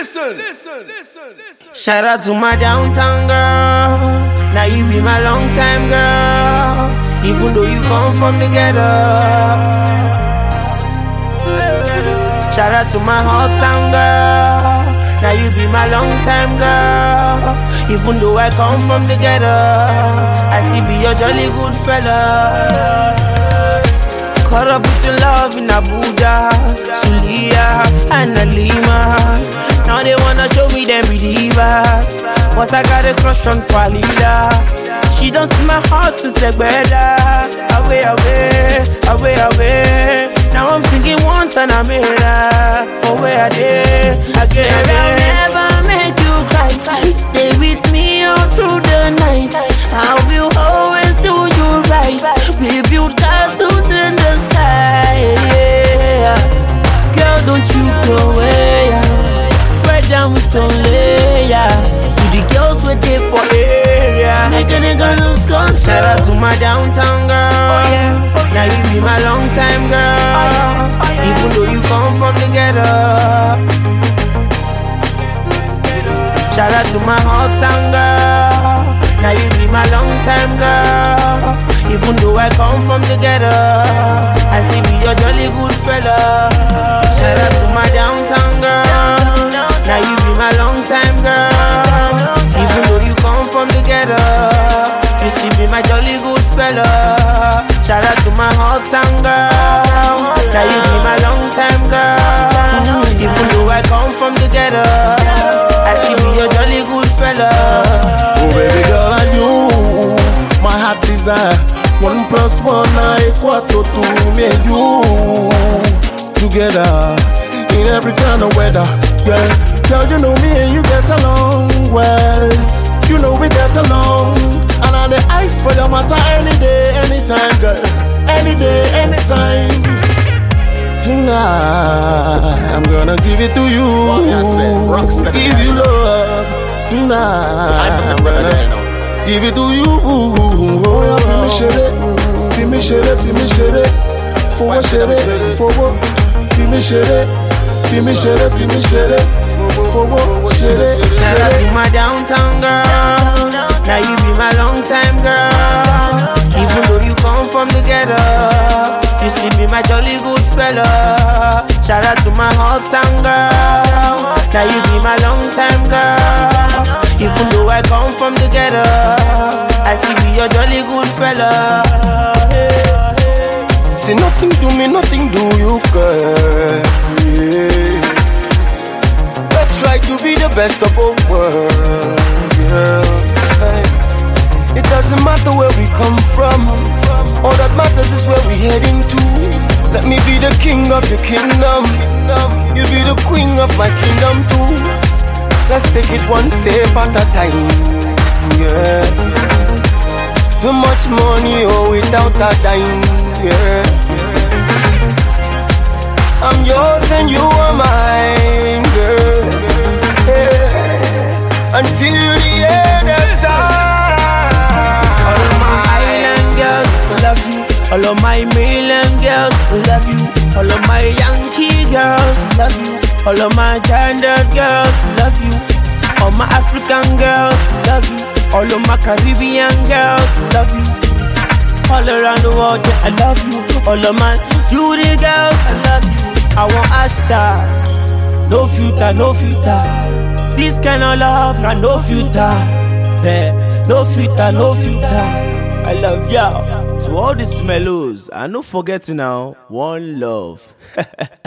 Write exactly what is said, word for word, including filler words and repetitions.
listen, listen, listen, listen. Shout out to my downtown girl. Now you be my long time girl. Even though you come from the ghetto. Shout out to my uptown girl. Now you be my long time girl. Even though I come from the ghetto, I still be your jolly good fella. Caught up with your love in Abuja, Sulia, and Alima. Now they wanna show me them believers, but I got a crush on Falida. She don't see my heart since Egbeda. Away, away, away, away. Now I'm singing once and I made her. For where I did, I swear I'll never make you cry. Stay with me all through the night. I will always do you right. We build castles in the sky, yeah. Girl, don't you go away, yeah. Spread down with some layer. To the girls with it for area. Nigga, nigga, lose control. Shout out to my downtown girl. Oh, yeah. Oh, yeah. Now you be my long time girl. Oh, yeah. Oh, yeah. Even though you come from the ghetto. Shout out to my uptown girl. Now you be my long time girl. Even though I come from the ghetto, I still be your jolly good fella. Shout out to my downtown girl. Now you be my long time girl. Even though you come from the ghetto, you still be my jolly good fella. Shout out to my uptown girl. Now you be my long time girl. Even though I come from the ghetto, I still be your jolly good fella. Oh baby girl, and you, my heart desire. One plus one are equal to two. Me and you together in every kind of weather. Yeah, girl, you know me and you get along well. You know we get along, and I'm the ice for your matter any day, anytime, girl. Any day, anytime. Tonight, I'm gonna give it to you. Give you love. Tonight, I'm gonna give it to you. Oh, yeah, fi mi ṣeré, fi mi ṣeré, fi mi ṣeré. Fowó ṣeré, fowó. Fi mi ṣeré, fi mi ṣeré, fi mi ṣeré. Fowó ṣeré, ṣeré. Shout out to my downtown girl. Now you be my long time girl. Even though you come from the ghetto, you still be my jolly good fella. Shout out to my uptown girl. Now you be my long time girl. Even though I come from the ghetto, I still be your jolly good fella. Say nothing to me, nothing do you, girl. Yeah. Let's try to be the best of both worlds, girl. It doesn't matter where we come from. All that matters is where we heading to. Let me be the king of your kingdom. You be the queen of my kingdom too. Let's take it one step at a time. Yeah. Too much money, oh, without a dime. Yeah. I'm yours and you are mine, girl. Yeah. Until the end of time. All of my island girls love you. All of my mainland girls love you. All of my Yankee girls love you. All of my gendered girls love you. All my African girls love you. All of my Caribbean girls love you. All around the world, yeah, I love you. All of my Judy girls, I love you. I want Ashtar, no future, no future. This kind of love, nah, no future. Yeah, no future, no future. I love y'all. To all these mellows, I no forget now, one love.